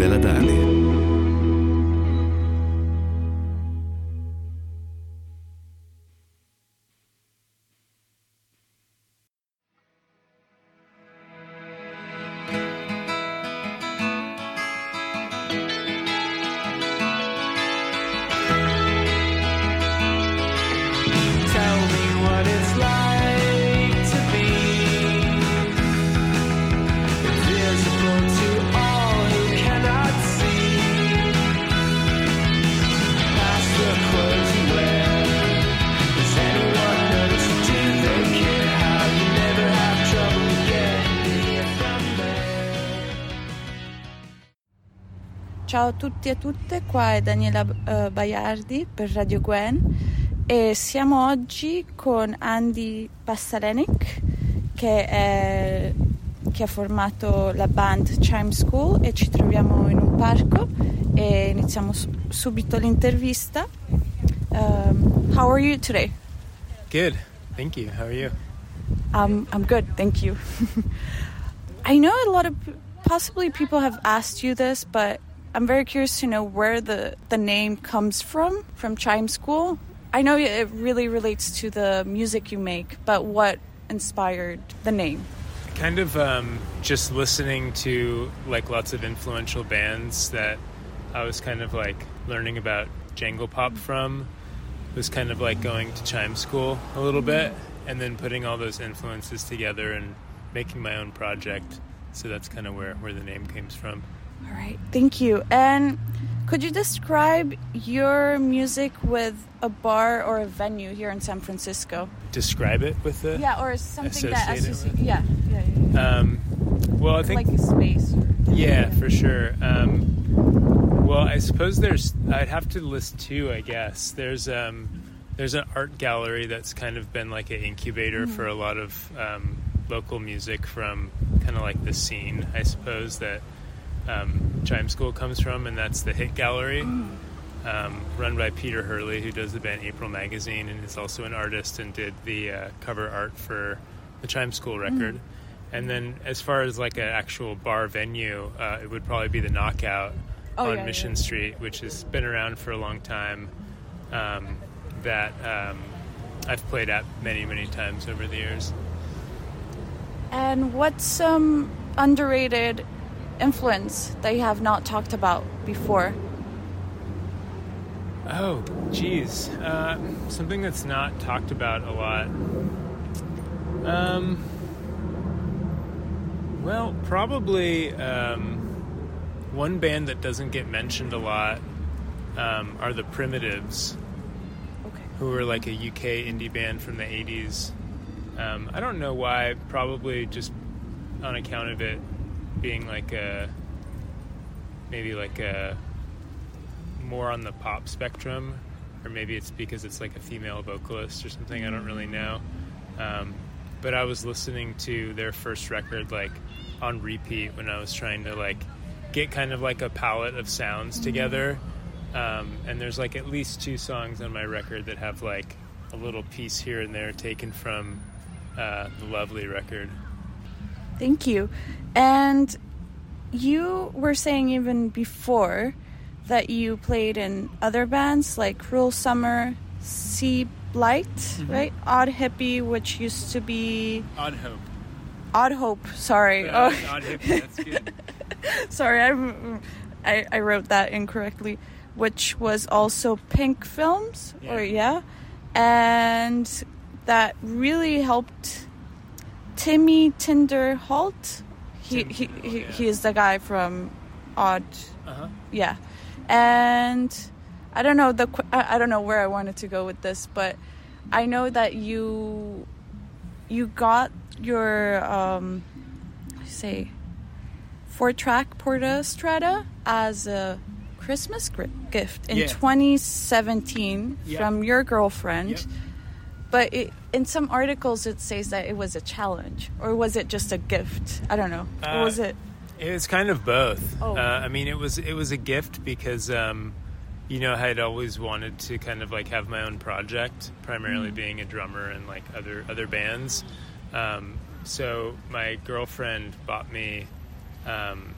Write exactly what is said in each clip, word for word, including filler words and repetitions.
della Dali. Ciao a tutti e a tutte, qua è Daniela uh, Baiardi per Radio Gwen e siamo oggi con Andy Pastalenik che, è, che ha formato la band Chime School e ci troviamo in un parco e iniziamo su- subito l'intervista. Um, how are you today? Good, thank you. How are you? Um, I'm good, thank you. I know a lot of possibly people have asked you this, but I'm very curious to know where the, the name comes from, from Chime School. I know it really relates to the music you make, but what inspired the name? Kind of um, just listening to like lots of influential bands that I was kind of like learning about jangle pop from. It was kind of like going to Chime School a little bit and then putting all those influences together and making my own project. So that's kind of where, where the name comes from. All right, thank you. And could you describe your music with a bar or a venue here in San Francisco? Describe it with the yeah, or something that associated associ- yeah, yeah, yeah, yeah. Um, well, I think like a space. Or yeah, for sure. Um, well, I suppose there's. I'd have to list two. I guess there's um, there's an art gallery that's kind of been like an incubator mm-hmm. for a lot of um, local music from kind of like the scene, I suppose that. Um, Chime School comes from, and that's the Hit Gallery, mm. um, run by Peter Hurley, who does the band April Magazine and is also an artist and did the uh, cover art for the Chime School record. Mm. And then as far as like an actual bar venue, uh, it would probably be the Knockout oh, on yeah, Mission yeah. Street, which has been around for a long time, um, that um, I've played at many, many times over the years. And what's some underrated influence that you have not talked about before? Oh, geez. Uh, something that's not talked about a lot. Um, well, probably um, one band that doesn't get mentioned a lot um, are the Primitives, okay. who were like a U K indie band from the eighties. Um, I don't know why, probably just on account of it being like a, maybe like a, more on the pop spectrum, or maybe it's because it's like a female vocalist or something, I don't really know. Um, but I was listening to their first record like on repeat when I was trying to like get kind of like a palette of sounds together. Um, and there's like at least two songs on my record that have like a little piece here and there taken from uh, the Lovely record. Thank you. And you were saying even before that you played in other bands like Cruel Summer, Sea Blight, mm-hmm. right? Odd Hippie, which used to be... Odd Hope. Odd Hope, sorry. Yeah, oh. Odd Hippie, that's good. Sorry, I'm, I, I wrote that incorrectly. Which was also Pink Films, yeah. or yeah? And that really helped... Timmy Tinderholt, he he, he, yeah. he is the guy from Odd, uh-huh. yeah, and I don't know the I don't know where I wanted to go with this, but I know that you you got your um say four track Porta Strada as a Christmas gift in yeah. twenty seventeen yeah. from your girlfriend. Yep. But it, in some articles, it says that it was a challenge, or was it just a gift? I don't know. Uh, or was it? It was kind of both. Oh. Uh, I mean, it was it was a gift because, um, you know, I had always wanted to kind of like have my own project, primarily mm-hmm. being a drummer and like other other bands. Um, so my girlfriend bought me um,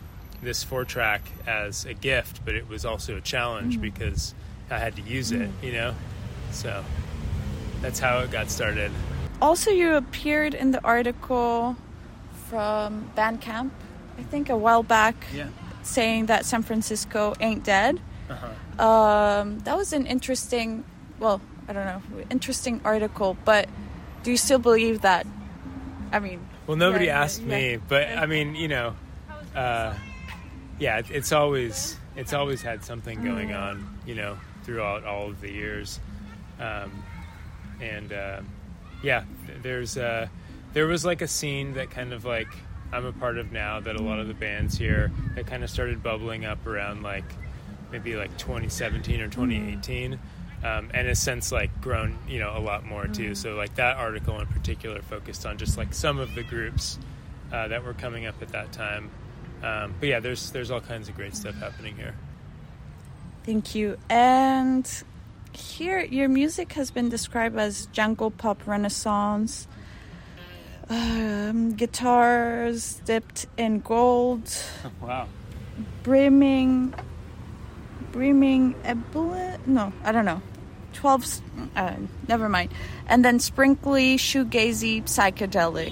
this four track as a gift, but it was also a challenge mm. because I had to use mm. it, you know? So that's how it got started. Also, you appeared in the article from Bandcamp, I think a while back, yeah. saying that San Francisco ain't dead. Uh-huh. Um, that was an interesting, well, I don't know, interesting article, but do you still believe that? I mean... Well, nobody yeah, asked yeah, me, yeah. but I mean, you know, uh, yeah, it's always it's always had something going mm. on, you know, throughout all of the years, um, and uh, yeah, there's uh, there was like a scene that kind of like I'm a part of now that a lot of the bands here that kind of started bubbling up around like maybe like twenty seventeen or twenty eighteen. Mm. Um, and has since like grown, you know, a lot more too. Mm. So like that article in particular focused on just like some of the groups uh, that were coming up at that time. Um, but yeah, there's there's all kinds of great stuff happening here. Thank you. And here, your music has been described as jungle pop renaissance, um, guitars dipped in gold. Wow. Brimming, brimming, ebullience? No, I don't know. twelve, uh, never mind. And then sprinkly, shoegazy, psychedelic.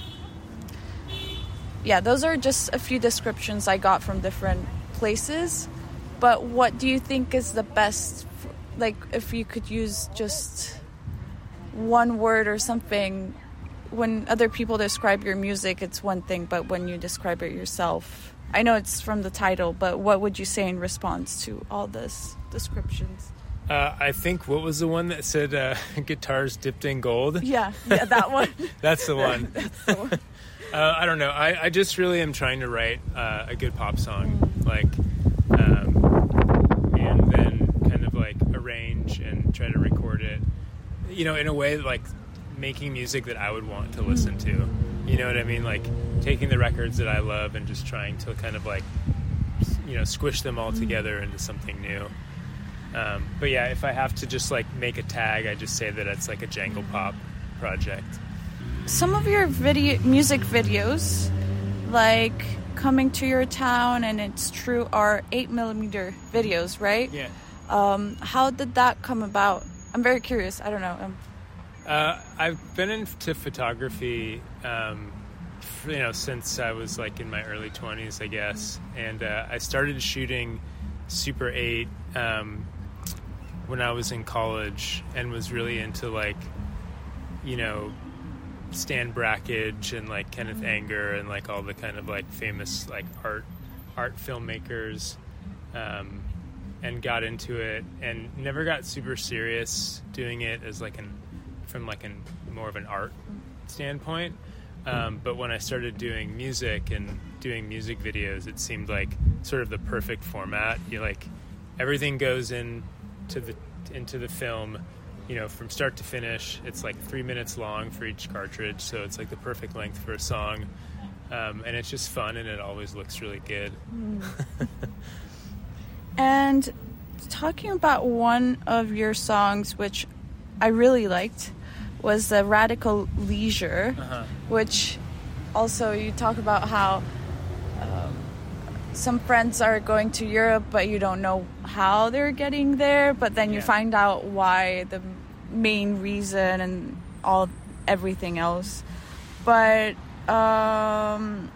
Yeah, those are just a few descriptions I got from different places. But what do you think is the best, like, if you could use just one word or something, when other people describe your music, it's one thing, but when you describe it yourself, I know it's from the title, but what would you say in response to all this descriptions? Uh, I think, what was the one that said uh, guitars dipped in gold? Yeah, yeah, that one. That's the one. That's the one. uh, I don't know. I, I just really am trying to write uh, a good pop song, mm. like, um, and then kind of like arrange and try to record it, you know, in a way like making music that I would want to listen mm. to. You know what I mean? Like taking the records that I love and just trying to kind of like, you know, squish them all mm. together into something new. Um, but yeah, if I have to just like make a tag, I just say that it's like a jangle pop project. Some of your video music videos, like Coming to Your Town and It's True, are eight millimeter videos, right? Yeah. Um, how did that come about? I'm very curious. I don't know. Um, uh, I've been into photography, um, for, you know, since I was like in my early twenties, I guess. And uh, I started shooting Super eight um, when I was in college and was really into like, you know, Stan Brakhage and like Kenneth Anger and like all the kind of like famous like art art filmmakers, um, and got into it and never got super serious doing it as like an from like an more of an art standpoint. Um, but when I started doing music and doing music videos, it seemed like sort of the perfect format. You like everything goes in to the into the film, you know, from start to finish. It's like three minutes long for each cartridge, so it's like the perfect length for a song, um, and it's just fun, and it always looks really good. Mm. And talking about one of your songs, which I really liked, was the Radical Leisure, uh-huh. which also you talk about how um, some friends are going to Europe, but you don't know how they're getting there, but then you yeah. find out why, the main reason and all everything else. But um,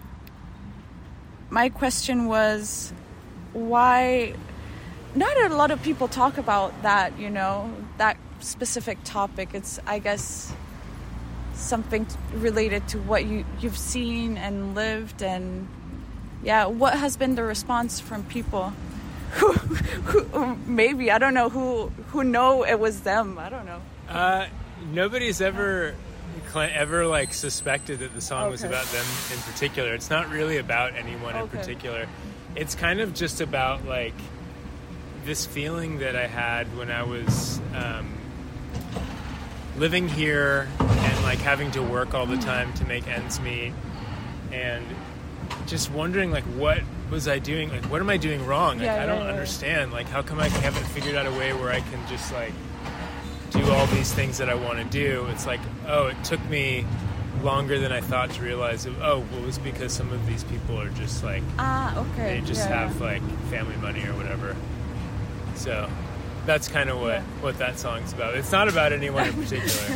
my question was, why not a lot of people talk about that, you know, that specific topic. It's, I guess, something related to what you, you've seen and lived, and yeah, what has been the response from people who, who maybe, I don't know, who who know it was them? I don't know. Uh, nobody's ever ever like suspected that the song okay. was about them in particular. It's not really about anyone okay. in particular. It's kind of just about like this feeling that I had when I was um, living here and like having to work all the time to make ends meet, and just wondering like what was I doing, like what am I doing wrong? Like, yeah, I don't yeah, yeah. understand, like how come I haven't figured out a way where I can just like do all these things that I want to do. It's like, oh, it took me longer than I thought to realize, it, oh, well, it was because some of these people are just like, Ah, okay. they just yeah, have yeah. like family money or whatever. So that's kind of what, Yeah. what that song's about. It's not about anyone in particular.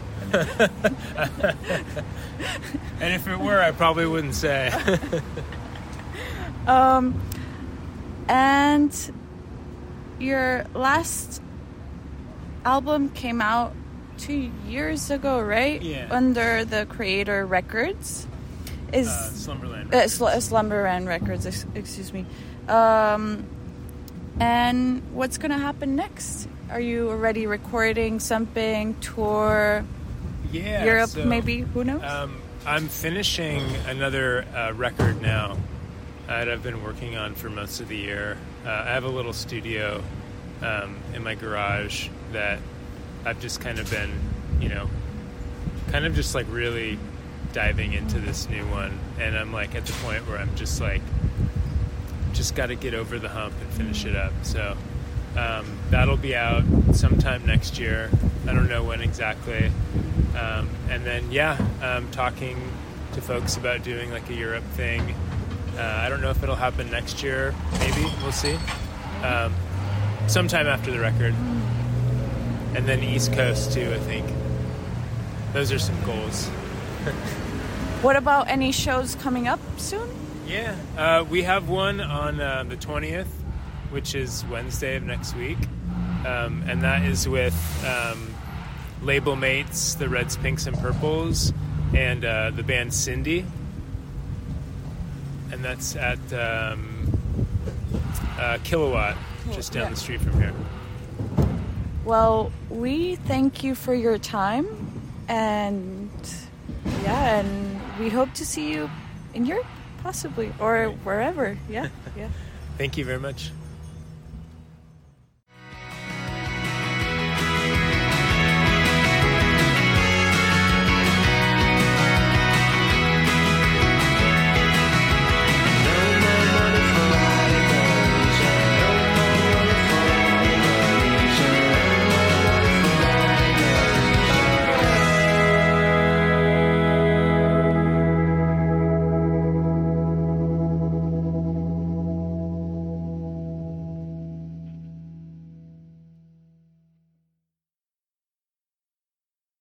And if it were, I probably wouldn't say. Um, and your last album came out two years ago, right? Yeah. Under the Creator Records. Is Uh, Slumberland uh, Records. Sl- Slumberland Records, ex- excuse me. Um, and what's gonna happen next? Are you already recording something, tour, Yeah, Europe, so, maybe? Who knows? Um, I'm finishing another uh, record now that I've been working on for most of the year. Uh, I have a little studio um, in my garage that I've just kind of been, you know, kind of just like really diving into this new one. And I'm like at the point where I'm just like, just got to get over the hump and finish it up. So um, that'll be out sometime next year. I don't know when exactly. Um, and then, yeah, um, talking to folks about doing like a Europe thing. Uh, I don't know if it'll happen next year. Maybe. We'll see. Um, sometime after the record. And then East Coast, too, I think. Those are some goals. What about any shows coming up soon? Yeah. Uh, we have one on uh, the twentieth, which is Wednesday of next week. Um, and that is with um, label mates, the Reds, Pinks, and Purples, and uh, the band Cindy. And that's at um, uh, Kilowatt, just down Yeah. the street from here. Well, we thank you for your time, and yeah, and we hope to see you in Europe, possibly, or wherever. Yeah, yeah. Thank you very much.